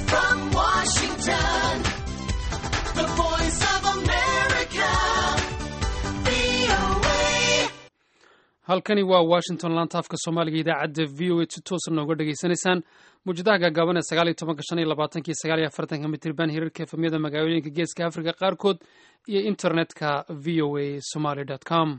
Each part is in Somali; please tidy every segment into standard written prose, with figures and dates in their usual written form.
from Washington, the voice of America, VOA. halkani waa washington laanta afka soomaaliga idaacadda v o a si toosa nooga dhegaysanaysaan mawjadaha gaagaaban ee 19 mitirban hirarka efemyada magaalooyinka geeska afrika qaarkood iyo internetka v o a somaly com.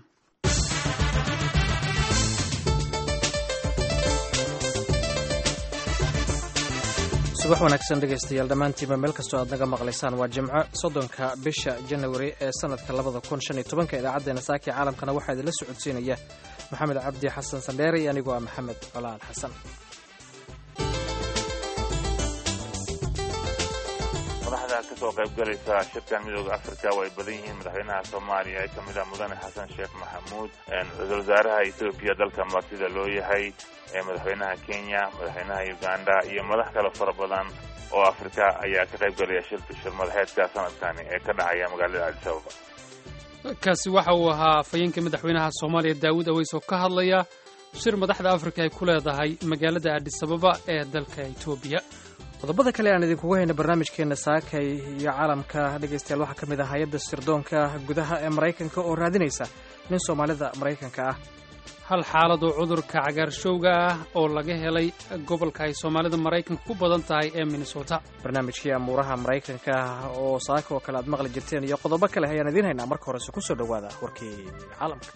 subax wanaagsan dhegaystayaal dhammaantiinba meel kastoo aad naga maqlaysaan waa jimco 30 bisha janawari ee sanadka 2015 idaacaddeenna saakii caalamkana waxaa idinla socodsiinaya maxamed cabdi xasan sandheere iyo anigoo ah maxamed colaal xasan. madaxda ka soo qayb galaysa shirkan midooda afrika way badan yihiin. madaxweynaha soomaaliya ee kamid ah mudane xasan sheekh maxamuud, ra-iisul wasaaraha etoobiya dalka martida loo yahay, madaxweynaha kenya, madaxweynaha uganda iyo madax kale fara badan oo afrika ayaa ka qayb galaya shir madaxeedka sanadkani ee ka dhacaya magaalada addis ababa. kaasi waxa uu ahaa afhayeenka madaxweynaha soomaaliya daawud aweys oo ka hadlaya shir madaxda afrika ay ku leedahay magaalada addis ababa ee dalka etoobiya. qodobada kale aan idinkugu hayna barnaamijkeena saakay iyo caalamka dhegaystayaal waxaa ka mid ah hay-adda sirdoonka gudaha ee maraykanka oo raadinaysa nin soomaalida maraykanka ah. hal xaalad oo cudurka cagaarshowga ah oo laga helay gobolka ay soomaalida maraykanka ku badan tahay ee minnesota. barnaamijkii amuuraha maraykanka oo saaka oo kale aad maqli jirteen iyo qodobo kale ayaan idiin haynaa. marka horese ku soo dhowaada warkii caalamka.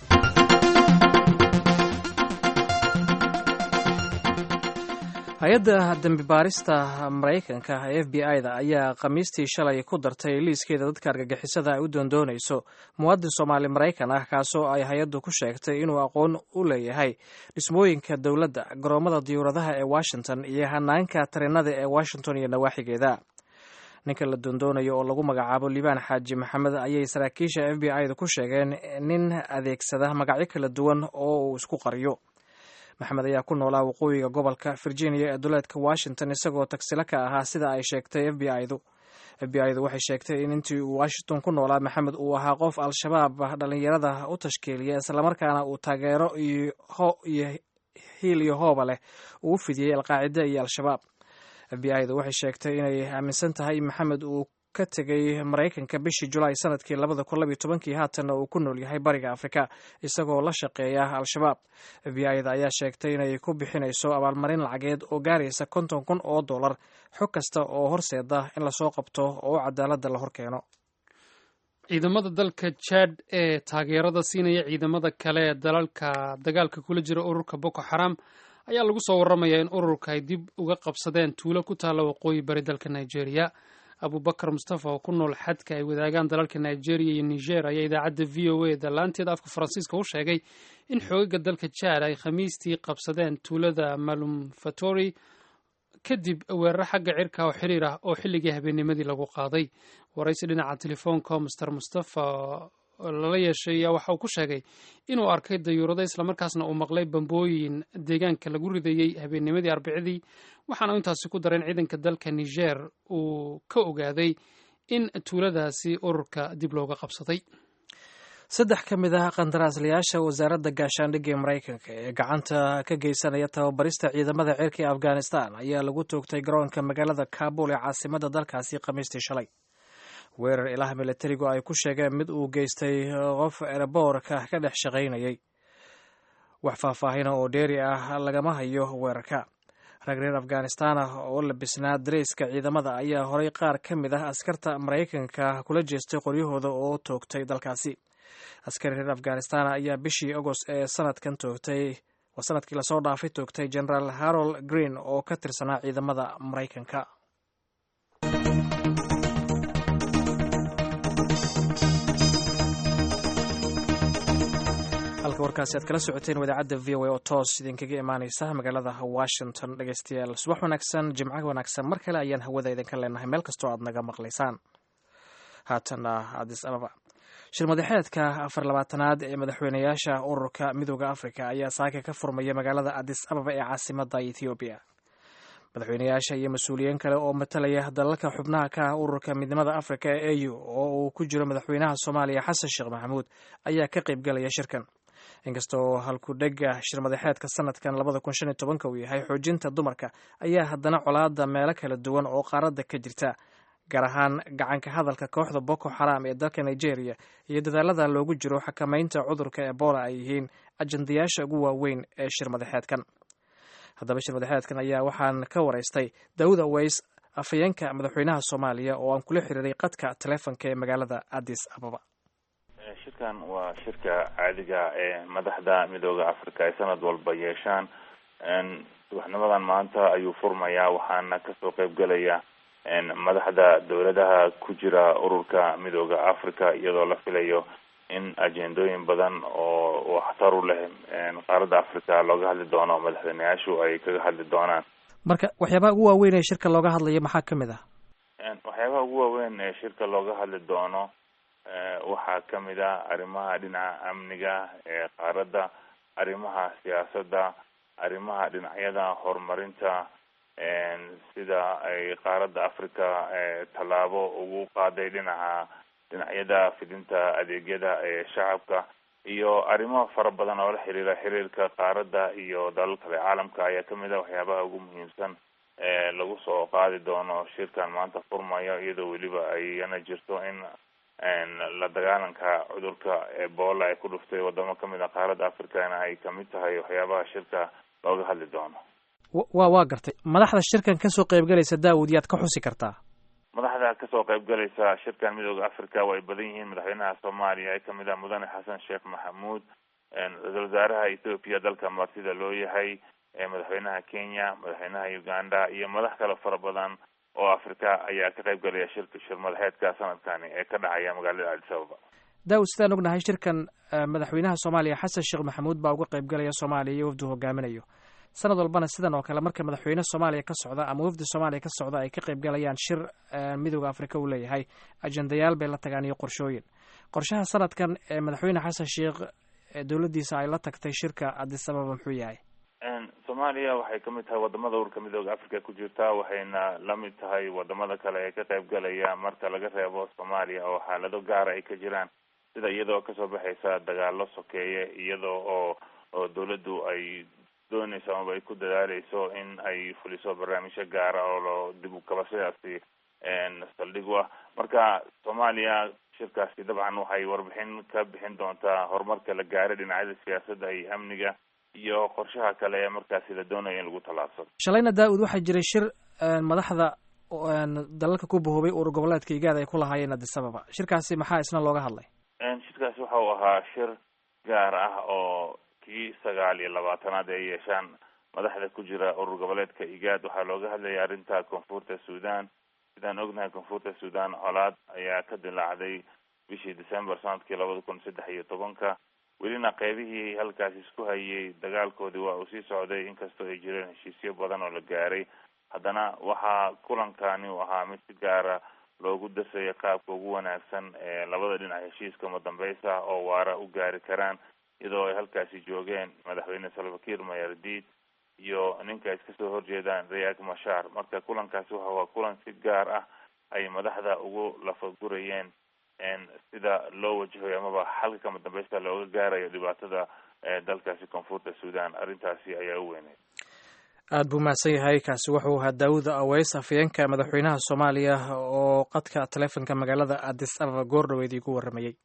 hay-adda dembi baarista maraykanka ee f b i-da ayaa khamiistii shalay ku dartay liiskeeda dadka argagixisada ay u doondoonayso muwaadin soomaali maraykan ah kaasoo ay hay-addu ku sheegtay inuu aqoon u leeyahay dhismooyinka dowladda, garoomada diyuuradaha ee washington iyo hanaanka tareenada ee washington iyo nawaaxigeeda. ninka la doondoonayo oo lagu magacaabo liibaan xaaji maxamed ayay saraakiisha f b i-da ku sheegeen nin adeegsada magacyo kala duwan oo uu isku qariyo. maxamed ayaa ku noolaa waqooyiga gobolka virginia ee duleedka washington isagoo tagsilo ka ahaa sida ay sheegtay f b i-du. f b i-du waxay sheegtay in intii uu washington ku noolaa maxamed uu ahaa qof al-shabaab dhallinyarada u tashkiiliya islamarkaana uu taageero iyo hiil iyo hooba leh uu u fidiyey alqaacida iyo al-shabaab. f b i-du waxay sheegtay inay aaminsan tahay in maxamed uu ka tegay maraykanka bishii julaay sanadkii 2012 haatanna uu ku nool yahay bariga afrika isagoo la shaqeeya al-shabaab. f b i-da ayaa sheegtay inay ku bixinayso abaalmarin lacageed oo gaaraysa $50,000 xog kasta oo horseeda in lasoo qabto oo cadaaladda la horkeeno. ciidamada dalka Chad ee taageerada siinaya ciidamada kale ee dalalka dagaalka kula jira ururka Boko Haram ayaa lagu soo waramayaa in ururka ay dib uga qabsadeen tuulo ku taalla waqooyi bari dalka Nigeria. abubakar mustafa oo ku nool xadka ay wadaagaan dalalka Nigeria iyo Niger ayaa idaacadda v o a da laanteeda afka faransiiska u sheegay in xoogaga dalka Chad ay khamiistii qabsadeen tuulada Malum Fatori kadib weerar xagga cirka oo xiriir ah oo xilligii habeennimadii lagu qaaday. waraysi dhinaca telefoonka Mr. Mustafa lala yeeshay ayaa waxa uu ku sheegay inuu arkay dayuurada islamarkaasna uu maqlay bambooyin deegaanka lagu ridayey habeennimadii arbicadii, waxaana intaasi ku daray in ciidanka dalka Niger uu ka ogaaday in tuuladaasi ururka dib looga qabsaday. 3 ka mid ah qandaraaslayaasha wasaaradda gaashaandhigga ee maraykanka ee gacanta ka geysanaya tababarista ciidamada cirka ee afghanistan ayaa lagu toogtay garoonka magaalada Kabul ee caasimadda dalkaasi khamiistii shalay. weerar ilaha milatarigu ay ku sheegeen mid uu geystay qof eraboorka ka dhex shaqaynayay. wax faahfaahina oo dheeri ah lagama hayo weerarka. rag reer afghanistan ah oo labisnaa dareyska ciidamada ayaa horay qaar ka mid ah askarta maraykanka kula jeestay qoryahooda oo toogtay dalkaasi. askari reer afghanistan ayaa bishii agost ee sanadkii lasoo dhaafay toogtay generaal Harold Green oo ka tirsanaa ciidamada maraykanka. halka warkaasi aad kala socoteen wadaacadda v o a oo toos idinkaga imaaneysa magaalada washington. dhegaystayaal subax wanaagsan, jimco wanaagsan mar kale ayaan hawada idinka leenahay meel kastoo aad naga maqlaysaan. haatana addis ababa. shir madaxeedka 24aad ee madaxweynayaasha ururka midooda afrika ayaa saaka ka furmaya magaalada addis ababa ee caasimadda Ethiopia. madaxweynayaasha iyo mas-uuliyiin kale oo matalaya dalalka xubnaha ka ah ururka midnimada afrika ee AU oo uu ku jiro madaxweynaha Soomaaliya Xasan Sheekh Maxamuud ayaa ka qayb galaya shirkan. inkastoo halku-dhega shirmadaxeedka sanadkan 2015 uu yahay xoojinta dumarka ayaa haddana colaada meelo kala duwan oo qaaradda ka jirta gaar ahaan gacanka hadalka kooxda Boko Haram ee dalka Nigeria iyo dadaalada loogu jiro xakamaynta cudurka Ebola ay yihiin ajandayaasha ugu waaweyn ee shirmadaxeedkan. haddaba shirmadaxeedkan ayaa waxaan ka waraystay Daawud Aways, afhayeenka madaxweynaha Soomaaliya, oo aan kula xiriiray qadka taleefanka ee magaalada Addis Ababa. shirkan waa shirka caadiga ee madaxda midooda Afrika ay sanad walba yeeshaan. subaxnimadan maanta ayuu furmayaa, waxaana kasoo qaybgalaya madaxda dowladaha ku jira ururka midooda Afrika, iyadoo la filayo in ajendooyin badan oo waxtar u leh qaaradda Afrika looga hadli doono, madaxweynayaashu ay kaga hadli doonaan. marka waxyaabaha ugu waaweyn ee shirka looga hadlayo maxaa ka mid ah? waxyaabaha ugu waaweyn ee shirka looga hadli doono waxaa ka mid ah arrimaha dhinaca amniga ee qaaradda, arrimaha siyaasadda, arrimaha dhinacyada horumarinta, sida ay qaaradda Afrika tallaabo ugu qaaday dhinacyada fidinta adeegyada ee shacabka, iyo arrimo fara badan oo la xiriira xiriirka qaaradda iyo dalal kale caalamka ayaa ka mid ah waxyaabaha ugu muhiimsan ee lagu soo qaadi doono shirkan maanta furmayo, iyadoo weliba ayna jirto in la dagaalanka cudurka Ebola ay ku dhuftay wadamo kamid ah qaaradda Afrikana ay kamid tahay waxyaabaha shirka looga hadli doono. waa gartay. madaxda shirkan kasoo qaybgalaysa Daawud, yaad ka xusi kartaa? madaxda kasoo qaybgalaysa shirkan midooda Afrika way badan yihiin. madaxweynaha Soomaaliya ay kamid ah mudane Xasan Sheekh Maxamuud, ra-iisul wasaaraha Ethiopia dalka martida loo yahay, madaxweynaha Kenya, madaxweynaha Uganda iyo madax kale fara badan oo Afrika ayaa ka qaybgalaya shir madaxeedka sanadkani ee ka dhacaya magaalada Addis Ababa. Daawud, sidaan ognahay shirkan madaxweynaha Soomaaliya Xasan Sheekh Maxamuud baa uga qaybgalaya Soomaaliya iyo wafdu hogaaminayo. sanad walbana sidan oo kale marka madaxweyne Soomaaliya ka socda ama wafdi Soomaaliya ka socda ay ka qaybgalayaan shir midowga Afrika uu leeyahay, ajandayaal bay la tagaan iyo qorshooyin. qorshaha sanadkan ee madaxweyne Xasan Sheekh dowladdiisa ay la tagtay shirka Addis Ababa muxuu yahay? Soomaaliya waxay kamid tahay wadamada ururka midowga Afrika ku jirta, waxayna la mid tahay wadamada kale ee ka qaybgalaya marka laga reebo Soomaaliya oo xaalado gaar ay ka jiraan, sida iyadoo kasoo baxaysa dagaalo sokeeye, iyadoo oo dowladdu ay doonayso ama ay ku dadaaleyso in ay fuliso barnaamijyo gaara oo loo dib u kabashadaasi saldhig u ah. marka Soomaaliya shirkaasi dabcan waxay warbixin ka bixin doontaa horumarka la gaaray dhinacyada siyaasadda iyo amniga iyo qorshaha kale ee markaasi la doonayo in lagu tallaabsado. shalayna Daawud waxaa jiray shir madaxda dalalka ku bahoobay urur goboleedka IGAD ay ku lahaayeen Addis Ababa. shirkaasi maxaa isna looga hadlay? shirkaasi waxa uu ahaa shir gaar ah oo kii 29aad ay yeeshaan madaxda ku jira urur goboleedka IGAD. waxaa looga hadlayay arrinta koonfurta Suudaan. sidaan ognahay koonfurta Suudaan colaad ayaa ka dilaacday bishii December sanadkii 2013. welina qaybihii halkaasi isku hayay dagaalkoodii waa uu sii socday, inkastoo ay jireen heshiisyo badan oo la gaaray. haddana waxaa kulankani u ahaa mid si gaara loogu dasayay qaabka ugu wanaagsan ee labada dhinac heshiiska madambeysa oo waara u gaari karaan, iyadoo ay halkaasi joogeen madaxweyne Salva Kiir Mayardid iyo ninka ay iska soo horjeedaan Riek Machar. marka kulankaasi waa kulan si gaar ah ay madaxda ugu lafagurayeen sida loo wajahayo amaba xalka kama dambeysta looga gaarayo dhibaatada dalkaasi koonfurta Suudaan. arrintaasi ayaa u weynay. aad buu mahadsan yahay. kaasi wuxuu ahaa Daawud Aways, afhayeenka madaxweynaha Soomaaliya oo qadka taleefanka magaalada Addis Ababa goordhaweed igu waramayay.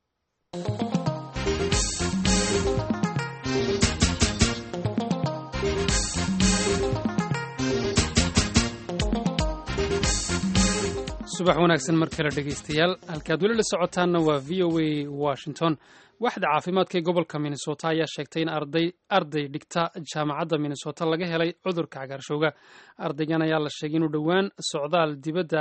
subax wanaagsan mar kale dhegaystayaal, halkaad weli la socotaanna waa VOA Washington. waaxda caafimaadka ee gobolka Minnesota ayaa sheegtay in arday dhigta jaamacadda Minnesota laga helay cudurka cagaarshowga. ardaygan ayaa la sheegay inuu dhowaan socdaal dibadda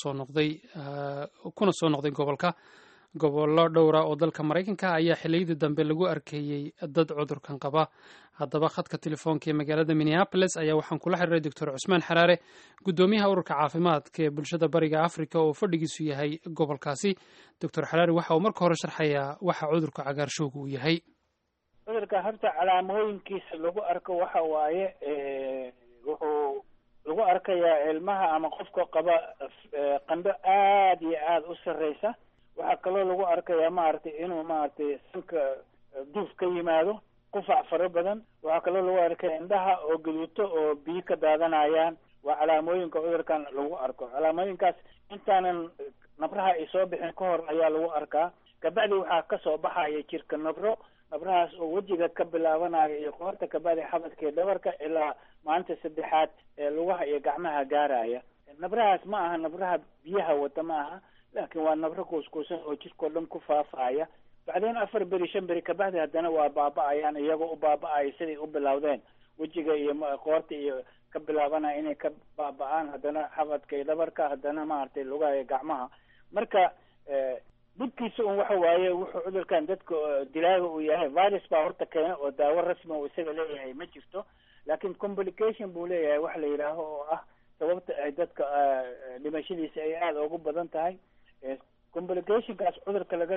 kuna soo noqday gobolka. gobollo dhowra oo dalka Maraykanka ayaa xilliyadii dambe lagu arkeeyey dad cudurkan qaba. haddaba khadka telefoonka ee magaalada Minneapolis ayaa waxaan kula xiriiray Dr. Cusmaan Xaraare, gudoomiyaha ururka caafimaadka ee bulshada bariga Afrika oo fadhigiisu yahay gobolkaasi. Dr. Xaraare waxa uu marka hore sharxayaa waxa cudurka cagaarshowga uu yahay. cudurka horta calaamooyinkiisa lagu arko waxa waaye wuxuu lagu arkayaa ilmaha ama qofka qaba qandho aad iyo aad u sarreysa. waxaa kaloo lagu arkayaa maaragtay inuu maaragtay sanka duuf ka yimaado, qufac fara badan. waxaa kaloo lagu arkaya indhaha oo gaduuto oo biyo ka daadanayaan. waa calaamooyinka cudurkan lagu arko. calaamooyinkaas intaanan nabraha ay soo bixin ka hor ayaa lagu arkaa. kabacdi waxaa kasoo baxaya jirka nabrahaas oo wejiga ka bilaabanaya iyo qoorta, kabacdi xabadka iyo dhabarka ilaa maalinta saddexaad ee lugaha iyo gacmaha gaaraya. nabrahaas ma aha nabraha biyaha wata ma aha, laakiin waa nabro kuuskuusan oo jirkao dhan ku faafaya. bacdeen 4 beri 5 beri kabacdi haddana waa baaba'ayaan, iyagoo u baaba'aya siday u bilowdeen. wejiga iyo qoorta iyo ka bilaabanaya inay ka baaba'aan, haddana xabadka iyo dhabarka, haddana maaragtay lugaha iyo gacmaha. marka dhibkiisa un waxa waaye wuxuu cudurkan dadka dilaaga uu yahay. virus baa horta keena oo daawo rasmi uu isaga leeyahay ma jirto, laakiin complication buu leeyahay wax la yidhaaho oo ah sababta ay dadka dhimashadiisa ay aada ugu badan tahay. complicationkaas cudurka laga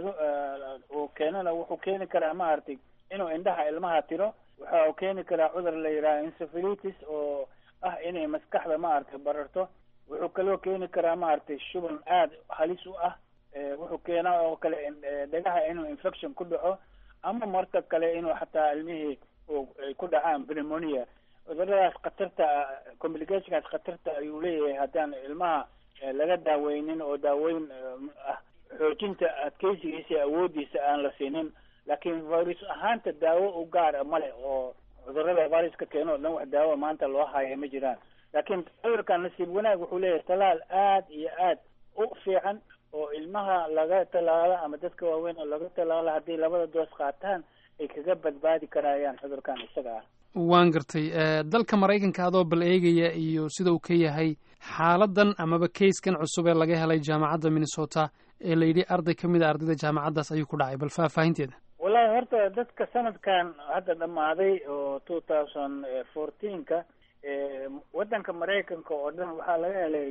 uu keenana wuxuu keeni karaa maaragtay inuu indhaha ilmaha tiro. waxa uu keeni karaa cudur la yidhaha encephalitis oo ah inay maskaxda maaragtay bararto. wuxuu kaloo keeni karaa maaragtay shuban aada halis u ah. wuxuu keenaa oo kale dhagaha inuu infection ku dhaco, ama marka kale inuu xataa ilmihii ay ku dhacaan pneumonia. cuduradaas khatarta complicationkaas khatarta ayuu leeyahay haddaan ilmaha laga daaweynin oo daaweyn ah xoojinta adkeysigiisa awoodiisa aan la siinin. laakiin virus ahaanta daawo u gaara male oo cudurada viruska keeno o dhan wax daawo maanta loo haya ma jiraan. laakiin cudurkan nasiib wanaag wuxuu leeyahay talaal aad iyo aad u fiican oo ilmaha laga talaalo ama dadka waaweyn oo laga talaalo haddii labada doos qaataan ay kaga badbaadi karayaan cudurkan isaga ah. waan gartay. dalka Maraykanka adoo bal eegaya iyo sida uu ka yahay xaaladan amaba keyskan cusub ee laga helay jaamacadda Minnesota ee la yidhi arday ka mid a ardayda jaamacaddaas ayuu ku dhacay, bal faahfaahinteeda. wallahi horta dadka sanadkan hadda dhammaaday oo 2014ka waddanka Maraykanka oo dhan waxaa laga helay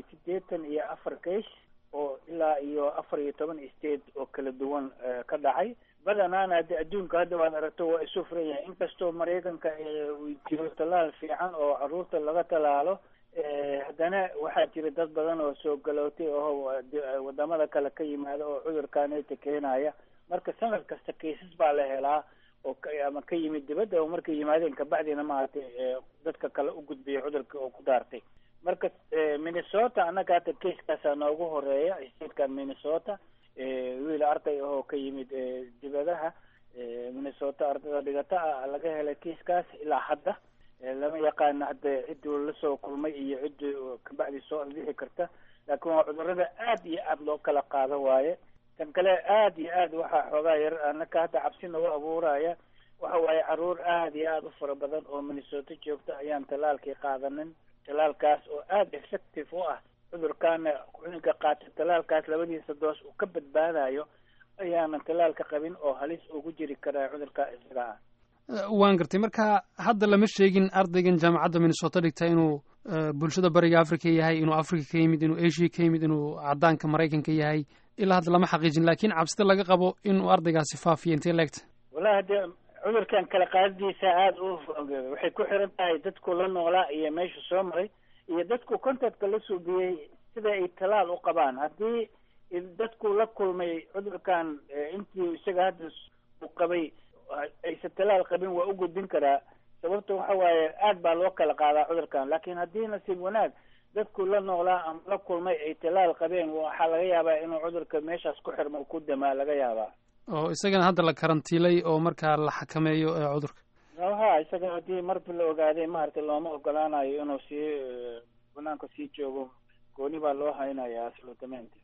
84 case oo ilaa iyo 14 state oo kala duwan ka dhacay. badanaana hadda adduunka hadda waad aragto waa isu furan yahay, inkastoo Maraykanka uu jiro talaal fiican oo carruurta laga talaalo. haddana waxaa jira dad badan oo soo galootay oo wadamada kale ka yimaada oo cudurkaaneta keenaya. marka sanad kasta cases baa la helaa oo ama ka yimid dibadda oo markay yimaadeen kabacdina maaragtay dadka kale u gudbiya cudurka oo ku daartay. marka Minnesota annaga hadda casekaasa noogu horeeya statekan Minnesota. wiil arday oo ka yimid dibadaha Minnesota ardayda dhigata laga helay kiiskaas. ilaa hadda lama yaqaan hadda ciddii la soo kulmay iyo ciddii kabacdi soo bixi karta, laakiin waa cudurada aad iyo aad loo kala qaado waaye. tan kale aad iyo aad waxaa xoogaa yar annaka hadda cabsi nagu abuuraya waxa waaye carruur aad iyo aad u fara badan oo Minnesota joogta ayaan talaalkii qaadanin. talaalkaas oo aada effective u ah cudurkaana cunuga qaata talaalkaas labadiisa doos uu ka badbaadayo ayaanan talaalka qabin oo halis ugu jiri karaa cudurka isaga ah. waan gartay. marka hadda lama sheegin ardaygan jaamacadda Minnesota dhigta inuu bulshada bariga Afrika yahay, inuu Afrika ka yimid, inuu Asia ka yimid, inuu caddaanka Maraykanka yahay. ilaa hadda lama xaqiijin, laakiin cabsida laga qabo inuu ardaygaasi faafiyo intee leegta. wallahi hadda cudurkan kala qaadadiisa aada waxay ku xiran tahay dadku la noolaa iyo meesha soo maray iyo dadku contactka la suubiyey sida ay talaal u qabaan. haddii dadku la kulmay cudurkan intii isaga hadda u qabay aysan talaal qabin waa u gudbin karaa. sababta waxa waaye aad baa loo kala qaadaa cudurkan. laakiin haddii nasiib wanaag dadku la noolaa ama la kulmay ay talaal qabeen waxaa laga yaabaa inuu cudurka meeshaas ku xirmo ku damaa laga yaabaa. oo isagana hadda la karantiilay oo markaa la xakameeyo cudurka. ha isaga haddii marba la ogaaday maaragtay looma ogolaanayo inuu sii banaanka sii joogo, gooni baa loo haynayaa absolutamente.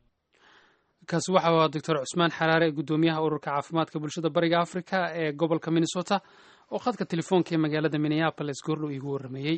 kaasi waxa waa doctor cusmaan xaraare, guddoomiyaha ururka caafimaadka bulshada bariga Afrika ee gobolka Minnesota oo khadka telefoonka ee magaalada Minneapolis goordhow iigu warrameeyey.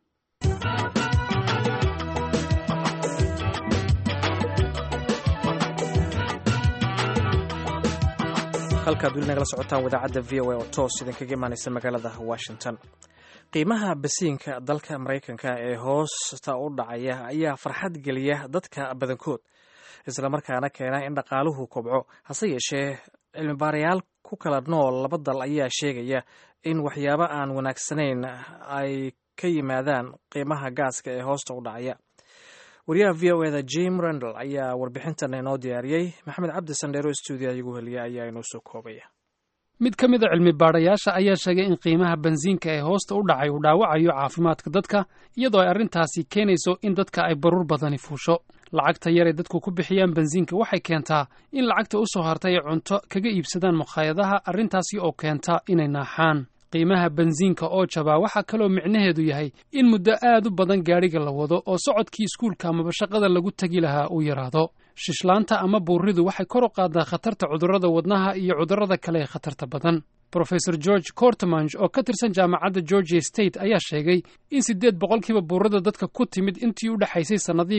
halkaad weli nagala socotaan wadaacadda v o a oo toos idinkaga imaanaysa magaalada Washington. qiimaha basiinka dalka Maraykanka ee hoosta u dhacaya ayaa farxad geliya dadka badankood, isla markaana keena in dhaqaaluhu kobco. hase yeeshee cilmibaarayaal ku kala nool laba dal ayaa sheegaya in waxyaabo aan wanaagsanayn ay ka yimaadaan qiimaha gaaska ee hoosta u dhacaya. wariyaha v o eda Jim Randall ayaa warbixintan inoo diyaariyey. maxamed cabdi sandheero stuudiya igu heliya ayaa inoo soo koobaya. mid ka mid a cilmi baadhayaasha ayaa sheegay in qiimaha bensiinka ee hoosta u dhacay uu dhaawacayo caafimaadka dadka iyadoo ay arrintaasi keenayso in dadka ay baruur badani fuusho lacagta yar ee dadku ku bixiyaan bensiinka waxay keentaa in lacagta u soo hartay ay cunto kaga iibsadaan makhaayadaha arrintaasi oo keenta inay naaxaan qiimaha bensiinka oo jabaa waxaa kaloo micnaheedu yahay in muddo aad u badan gaadhiga la wado oo socodkii iskuulka amaba shaqada lagu tegi lahaa uu yaraado shishlaanta ama buurridu waxay kor u qaadaa khatarta cudurrada wadnaha iyo cudurrada kale ee khatarta badan professor george cortemange oo ka tirsan jaamacadda georgia state ayaa sheegay in 8% buurrida dadka ku timid intii u dhexaysay sannadihii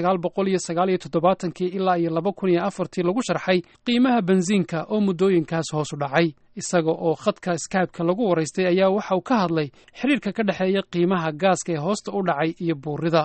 1979 ilaa iyo 2004 lagu sharxay qiimaha bensiinka oo muddooyinkaas hoos u dhacay isaga oo khadka skype-ka lagu waraystay ayaa waxa uu ka hadlay xiriirka ka dhexeeya qiimaha gaaska ee hoosta u dhacay iyo buurrida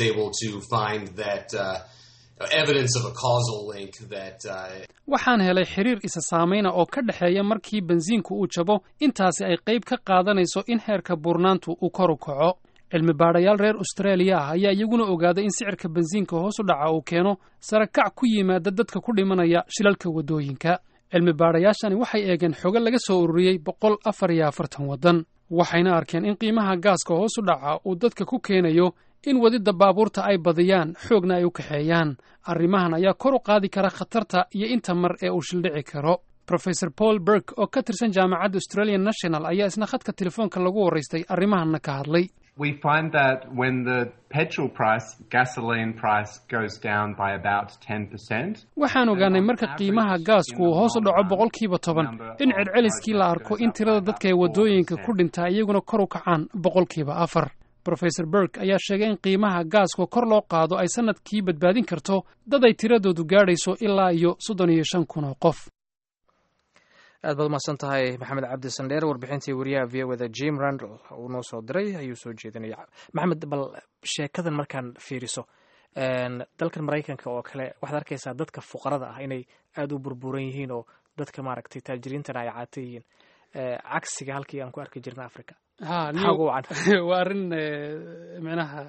waxaan helay xiriir isa saamayna oo ka dhexeeya markii bensiinku uu jabo intaasi ay qayb ka qaadanayso in heerka buurnaantu uu kor u kaco cilmi baadhayaal reer Australia ah ayaa iyaguna ogaaday in sicirka bensiinka hoos u dhaca uu keeno sare kac ku yimaada dadka ku dhimanaya shilalka wadooyinka cilmi baadhayaashani waxay eegeen xogo laga soo ururiyey 144 waddan waxayna arkeen in qiimaha gaaska hoos u dhaca uu dadka ku keenayo in wadida baabuurta ay badiyaan xoogna ay u kaxeeyaan arrimahan ayaa kor u qaadi kara khatarta iyo inta mar ee uu shildhici karo professor Paul Burke oo ka tirsan jaamacadda Australian National ayaa isna khadka telefoonka lagu waraystay arrimahanna ka hadlay We find that when the petrol price, gasoline price goes down by about 10%. Waxaan ogaanay marka qiimaha gaasku uu hoos u dhaco 10% in celceliskii la arko in tirada dadka ee wadooyinka ku dhinta iyaguna kor u kacaan 4%. Professor Burke ayaa sheegay in qiimaha gaaska kor loo qaado ay sanadkii badbaadin karto dad ay tiradoodu gaadhayso ilaa iyo 35,000 qof. aad baad umahadsan tahay maxamed cabdi sandheer warbixintii wariyaha v o da Jim Randall uu noo soo diray ayuu soo jeedinaya maxamed bal sheekadan markaan fiiriso dalkan Mareykanka oo kale waxaad arkaysaa dadka fuqarada ah inay aad u burburan yihiin oo dadka maaragtay taajiriintana ay caata yihiin cagsiga halkii aan ku arki jirnay Afrika waa arrin macnaha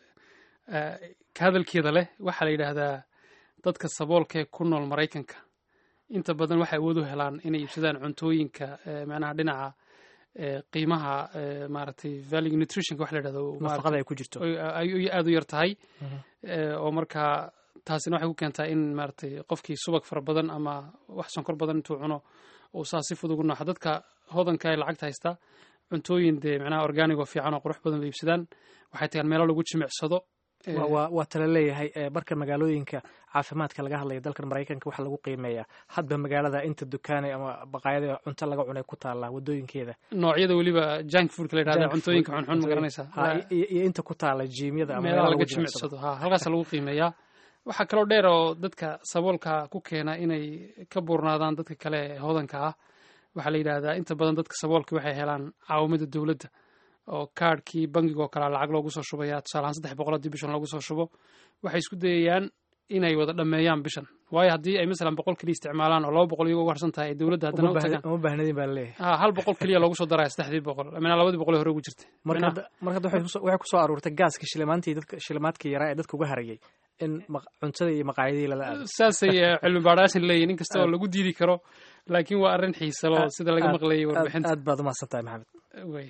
hadalkeeda leh waxaa la yidhaahdaa dadka saboolka ee ku nool Mareykanka inta badan waxay awood u helaan inay iibsadaan cuntooyinka macnaha dhinaca qiimaha maaragtay value nutrition wax la yidhahdo nafaqada ay ku jirto ay aad u yar tahay oo markaa taasina waxay ku keentaa in maaragtay qofkii subag fara badan ama wax sonkor badan intuu cuno uu saa si fudud ugu nooxo dadka hodanka ay lacagta haystaa cuntooyin dee macnaha organic oo fiican oo qurux badan bay iibsadaan waxay tagaan meelo lagu jimicsado waa tala leeyahay marka magaalooyinka caafimaadka laga hadlayo dalkan Mareykanka waxa lagu qiimeeyaa hadba magaalada inta dukaanay ama baqaayada cunto laga cunay ku taala wadooyinkeeda noocyada waliba junk food la yiraahdo cuntooyinka xun ma garanaysaa iyo inta ku taala jiimyada ama meelaha lagu jimicsado halkaas lagu qiimeeyaa waxa kale oo dheer oo dadka saboolka ku keena inay ka buurnaadaan dadka kale hodanka ah waxa la yiraahdaa inta badan dadka saboolka waxay helaan caawimada dawladda oo kaarkii bangiga oo kale lacag loogu soo shubaya tusaale ahaan 300 bishan loogu soo shubo waxay isku dayayaan inay wada dhameeyaan bishan waayo haddii ay mesela 100 kaliya isticmaalaan oo 200 iyagu warsan tahay dawladda haddana u tagaan uma baahnadin baa leeyahay 100 kaliya loogu soo daray 300 ama 200 hore ugu jirtay marka waxay ku soo aruurtay gaaska shilimaadkii yaraa ee dadka uga harayay in cuntada iyo maqaayadii lala aado saasay cilmi baadhayaashan leeyihiin in kasta oo lagu diidi karo laakiin waa arrin xiiso leh sida laga maqlayay warbixinta aad baad umahadsan tahay maxamed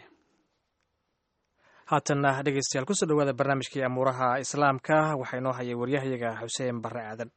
haatanna dhegeystayaal kusoo dhawaada barnaamijkii amuuraha islaamka waxaa inoo hayay waryahayaga xuseen barre aadan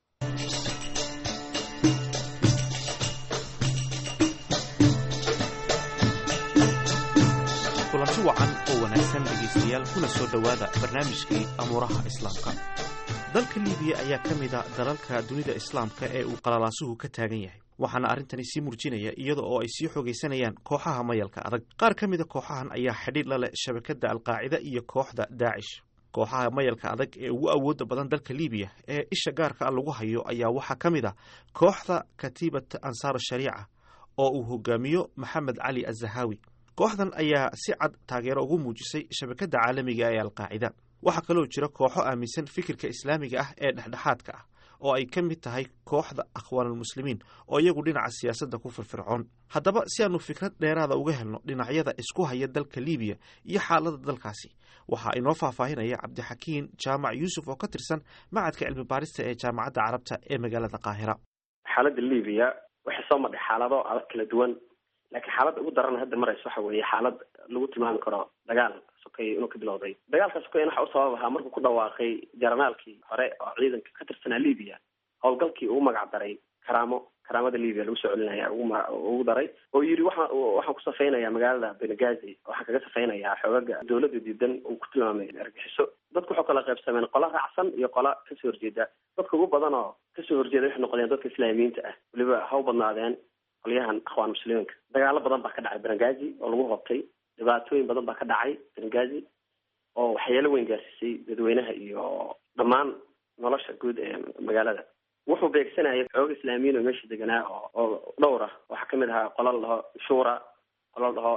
kulanti wacan oo wanaagsan dhegeystayaal kuna soo dhowaada barnaamijkii amuuraha islaamka dalka liibiya ayaa ka mid a dalalka dunida islaamka ee uu qalalaasuhu ka taagan yahay waxaana arrintani sii murjinaya iyada oo ay sii xoogaysanayaan kooxaha mayalka adag qaar ka mida kooxahan ayaa xidhiidh la leh shabakadda alqaacida iyo kooxda daacish kooxaha mayalka adag ee ugu awoodda badan dalka liibiya ee isha gaarka ah lagu hayo ayaa waxaa ka mid a kooxda katiibat ansaar shariica oo uu hogaamiyo maxamed cali azahaawi kooxdan ayaa si cad taageero ugu muujisay shabakadda caalamiga ee alqaacida waxaa kaloo jira kooxo aaminsan fikirka islaamiga ah ee dhexdhexaadka ah oo ay ka mid tahay kooxda akhwaanulmuslimiin oo iyagu dhinaca siyaasadda ku firfircoon haddaba si aanu fikrad dheeraada uga helno dhinacyada isku haya dalka liibiya iyo xaaladda dalkaasi waxaa inoo faahfaahinaya cabdixakiin jaamac yuusuf oo ka tirsan macadka cilmi baarista ee jaamacadda carabta ee magaalada qaahira xaaladda liibiya waxay soo martay xaalado adag kala duwan laakiin xaaladda ugu daran hadda maraysa waxa weeye xaalad lagu tilmaami karo dagaal sokeeye inuu ka bilowday. dagaalka sokeeye waxa u sabab ahaa markuu ku dhawaaqay jaranaalkii hore oo ciidanka ka tirsanaa Liibiya howlgalkii uu magac daray karaamada Liibiya lagu soo celinaya ugu daray oo yiri waxaan ku safeynayaa magaalada Benghazi waxaan kaga safeynayaa xoogaga dawladda diidan uu ku tilmaamay argagixiso. dadku waxay kala qaybsameen qola raacsan iyo qola ka soo horjeeda. dadka ugu badan oo ka soo horjeeda waxay noqdeen dadka Islaamiyiinta ah waliba ha u badnaadeen qolyahan akhwaan muslimiinka. dagaalo badan baa ka dhacay Benghazi oo lagu hobtay, dhibaatooyin badan baa ka dhacay Benghazi oo waxyeelo weyn gaarsiisay dadweynaha iyo dhammaan nolosha guud ee magaalada. wuxuu beegsanayay xoog Islaamiyiin oo meesha deganaa oo dhowr ah. waxaa kamid ahaa qolal laho Shura, qolal laho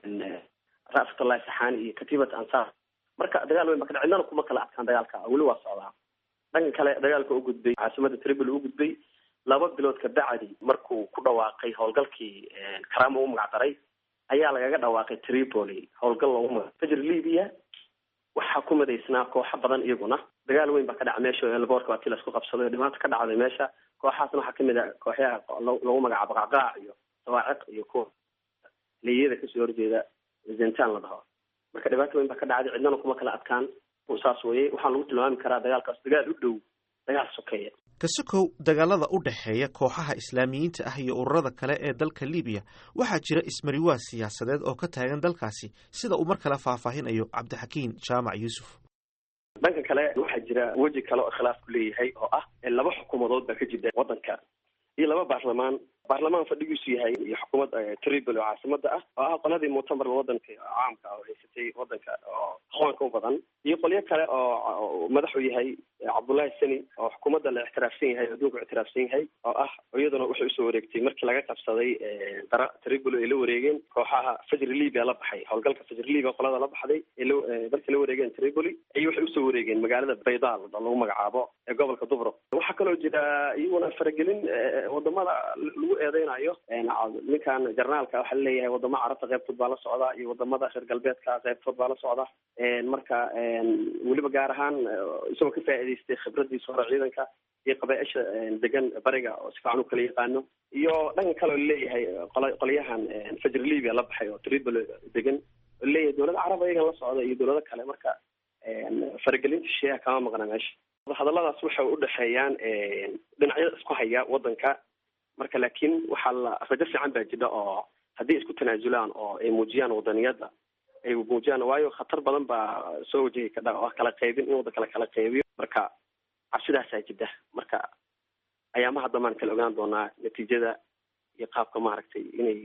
Rafetullah Saxaani iyo Katiibat Ansaar. marka dagaal weyn baa ka dhacay, cidna kuma kala adkaan dagaalka, weli waa socdaa. dhanka kale dagaalka u gudbay caasimada Tripoli u gudbay 2 bilood ka bacdi markuu ku dhawaaqay howlgalkii karaamo uu magac daray ayaa lagaga dhawaaqay Tripoli howlgal loogu magac Fajr Liibiya. waxaa ku madaysnaa kooxo badan iyaguna. dagaal weyn baa ka dhacay meesha elboorka waa la isku qabsaday, dhibaato ka dhacday meesha. kooxaasna waxaa kamid ah kooxaha lagu magacaabo Qaqaac iyo Sawaaciq iyo koox leeyada kasoo horjeeda Zentan la dhaho. marka dhibaato weyn baa ka dhacday, cidna kuma kala adkaan. saas weeye waxaan lagu tilmaami karaa dagaalkaas dagaal u dhow dagaal sokeeye. kasokow dagaalada u dhexeeya kooxaha Islaamiyiinta ah iyo ururada kale ee dalka Liibiya waxaa jira ismariwaa siyaasadeed oo ka taagan dalkaasi, sida uu mar kale faahfaahinayo Cabdixakiin Jaamac Yuusuf. dhanka kale waxaa jira weji kale oo khilaaf ku leeyahay oo ah 2 xukuumadood baa ka jira wadanka iyo 2 baarlamaan fadhigiisu yahay iyo xukuumad Tripoli oo caasimada ah oo ah qoladii mu'tamar wadanka caamka oo haysatay wadanka oo aqoonka u badan, iyo qolyo kale oo madaxu yahay Cabdullaahi Sani oo xukuumadda la ixtiraafsan yahay adduunka ixtiraafsan yahay oo ah iyaduna wuxuu soo wareegtay markii laga qabsaday Tripoli ay la wareegeen kooxaha Fajr Liibiya la baxay. howlgalka Fajr Liibiya qolada la baxday markii la wareegeen Tripoli ay waxay soo wareegeen magaalada Baydaal oo lagu magacaabo ee gobolka Dubruk. waxaa kaloo jira iyaguna faragelin wadamada lagu eedeynayo ninkan jarnaalka waxa la leeyahay wadamada Carabta qaybtood baa la socda iyo wadamada reer galbeedka qaybtood baa la socda. marka waliba gaar ahaan isagoo ka faa'iideystay khibradiisa hore ciidanka iyo qabaa'isha degan bariga oo si fiican u kala yaqaano, iyo dhanka kale oo leeyahay qolyahan Fajr Liibiya la baxay oo Tripoli degan oo leeyahay dawladda Carab ayaga la socda iyo dawlado kale. marka faragelinta shay'a kama maqna meesha. hadalladaas waxay u dhaxeeyaan dhinacyada isku haya wadanka. marka laakiin waxaa la rajo fiican baa jira oo haddii isku tanaasulaan oo ay muujiyaan wadaniyada ay muujiyaan, waayo khatar badan baa soo wajahi ka dhaca oo kala qaybin in waddanka kala qaybiyo. marka cabsidaasaa jira. marka ayaamaha dambaan kala ogaan doonaa natiijada iyo qaabka maaragtay inay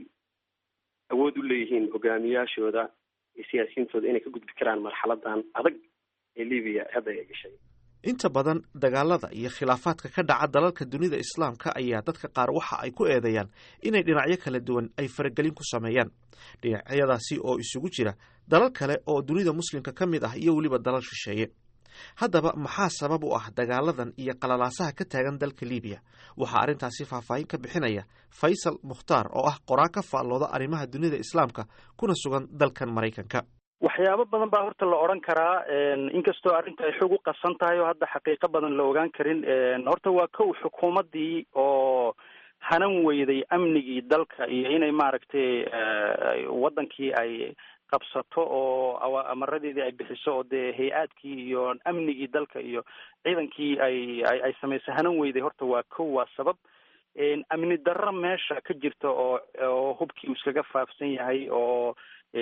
awood u leeyihiin hogaamiyaashooda iyo siyaasiyiintooda inay ka gudbi karaan marxaladan adag ee Liibiya hadda ay gashay. inta badan dagaalada iyo khilaafaadka ka dhaca dalalka dunida islaamka ayaa dadka qaar waxa ay ku eedeeyaan inay dhinacyo kala duwan ay faragelin ku sameeyaan, dhinacyadaasi oo isugu jira dalal kale oo dunida muslimka ka mid ah iyo weliba dalal shisheeye. haddaba maxaa sabab u ah dagaaladan iyo qalalaasaha ka taagan dalka Liibiya? waxaa arrintaasi faahfaahin ka bixinaya Faysal Mukhtaar oo ah qoraa ka faallooda arrimaha dunida islaamka kuna sugan dalkan Maraykanka. waxyaabo badan baa horta la odhan karaa, inkastoo arrinta ay xoog u qasan tahay oo hadda xaqiiqo badan la ogaan karin. horta waa kow xukuumaddii oo hanan weyday amnigii dalka iyo inay maaragtay wadankii ay qabsato oo amaradeedii ay bixiso oo dee hay-aadkii iyo amnigii dalka iyo ciidankii ay samaysay hanan weyday. horta waa kow, waa sabab. amni darro meesha ka jirta oo hubkii uu iskaga faafsan yahay oo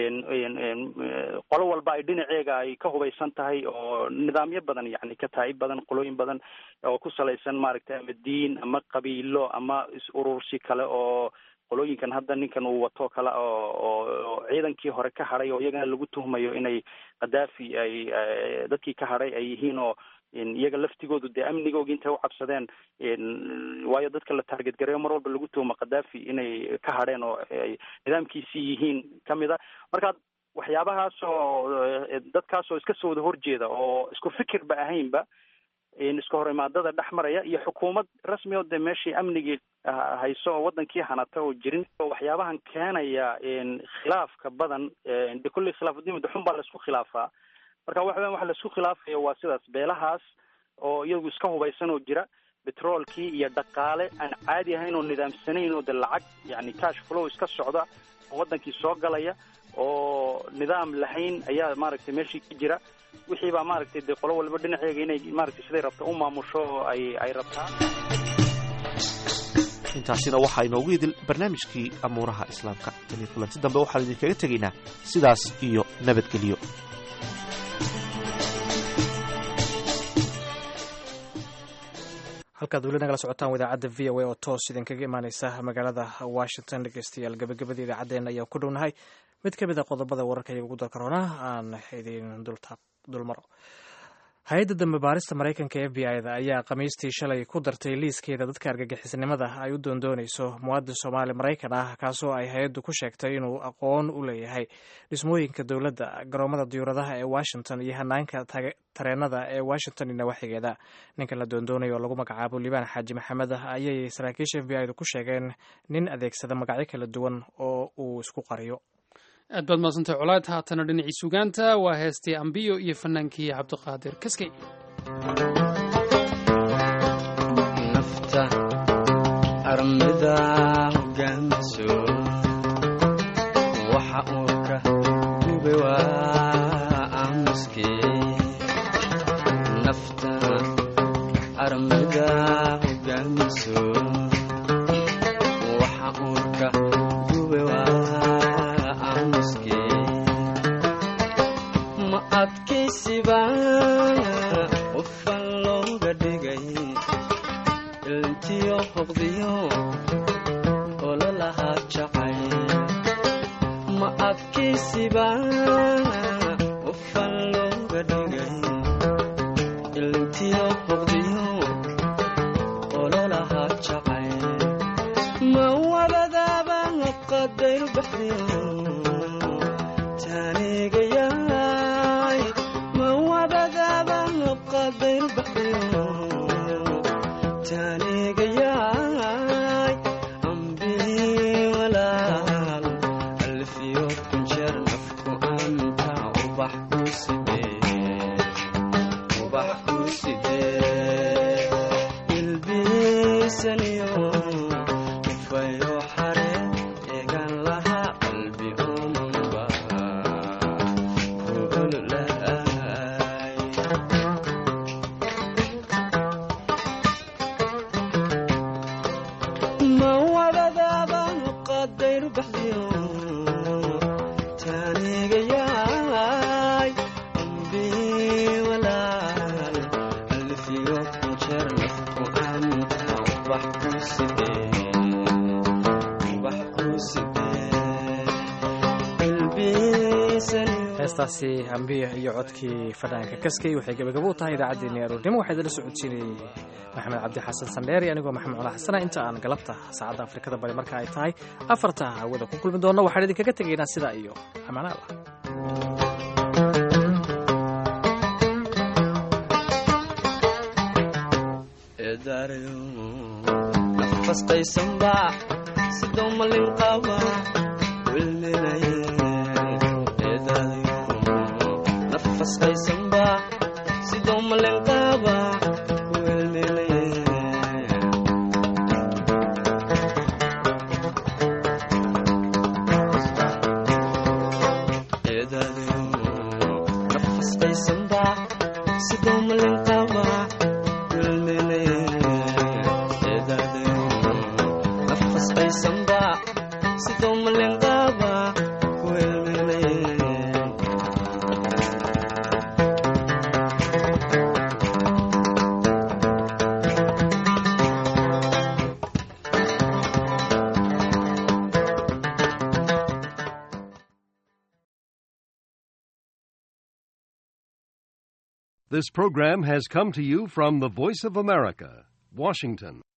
qolo walba ay dhinaceega ay ka hubaysan tahay oo nidaamyo badan yani kataa'ib badan qolooyin badan oo ku salaysan maaragtay ama diin ama qabiilo ama is-urursi kale oo qolooyinkan hadda ninkan uu wato kale oo ciidankii hore ka hadhay oo iyagana lagu tuhmayo inay Qadaafi ay dadkii ka hadhay ay yihiin oo iyaga laftigoodu dee amnigooga intay u cabsadeen waayo dadka la target gareeyo mar walba lagu tuhmo Qadaafi inay ka hadheen oo ay nidaamkiisii yihiin kamid a. marka waxyaabahaas oo dadkaas oo iska soo wada horjeeda oo isku fikirba ahaynba isku horimaadada dhex maraya iyo xukuumad rasmi oo dee meeshii amnigii hayso oo wadankii hanata oo jirin waxyaabahan keenaya khilaafka badan. de kulli khilaafuddin xun baa la isku khilaafaa. marka waxa la isku khilaafayo waa sidaas beelahaas oo iyagu iska hubaysan oo jira petroolkii iyo dhaqaale aan caadi ahayn oo nidaamsanayn oo de lacag yani cash flow iska socda wadankii soo galaya oo nidaam lahayn ayaa maaragtay meeshii ka jira. wixii baa maaragtay dee qolo walba dhinaceega inay maaragtay siday rabta u maamusho oo ay rabtaa. intaasina waxaa inoogu idil barnaamijkii amuuraha islaamka. tan iyo kulanti dambe waxaan idinkaga tegaynaa sidaas iyo nabadgelyo. halkaad weli nagala socotaan idaacadda v o a oo toos idinkaga imaaneysa magaalada washington. dhegeystayaal gabagabadii idaacaddeenna ayaan ku dhownahay. mid ka mid a qodobada wararka iyaga ugu dalka roona aan idin dulmaro. hay-adda dambe baarista maraykanka f b i-da ayaa khamiistii shalay ku dartay liiskeeda dadka argagixisnimada ay u doondoonayso muwaadin soomaali maraykan ah kaasoo ay hay-addu ku sheegtay inuu aqoon u leeyahay dhismooyinka dowladda, garoomada diyuuradaha ee washington iyo hanaanka tareenada ee washington iyo nawaaxigeeda. ninkan la doondoonayo oo lagu magacaabo liibaan xaaji maxamed ayay saraakiisha f b i-du ku sheegeen nin adeegsada magacyo kala duwan oo uu isku qariyo. aad baad maadsantahay colaad. haatana dhinacii sugaanta waa heestii ambiyo iyo fanaankii cabdiqaadir kaskey. nafta armida hogaamiso waxa uu ka gube waa aamuskii. nafta armida hogaamiso waxa uu ka gube ma adkaysiba qofan looga dhigay iltiyo hoqdiyo oo lalahaa jacay. ma adkaysiba qofan looga dhigay iltiyo hoqdiyo oo lalahaa jacay. ma wabadaaba qadayr baxdiyo heestaasi ambiya iyo codkii fanaanka kaskey waxay gabagabo u tahay idaacaddeenii aroornimo. waxaa idinla socodsiinayey maxamed cabdi xasan sandheeri anigoo maxamed cola xasana. inta aan galabta saacadda afrikada bari marka ay tahay 4 hawada ku kulmi doonno waxaan idinkaga tegaynaa sidaa iyo amaanaada. nafasqaysanba sidoo malin qaba wilminaye nafasqaysanba sidoo malin qaba wilminaye nafasqaysanba sidoo malin qaba wilminaye nafasqaysanba sidoo malin qaba wilminaye. This program has come to you from the Voice of America, Washington.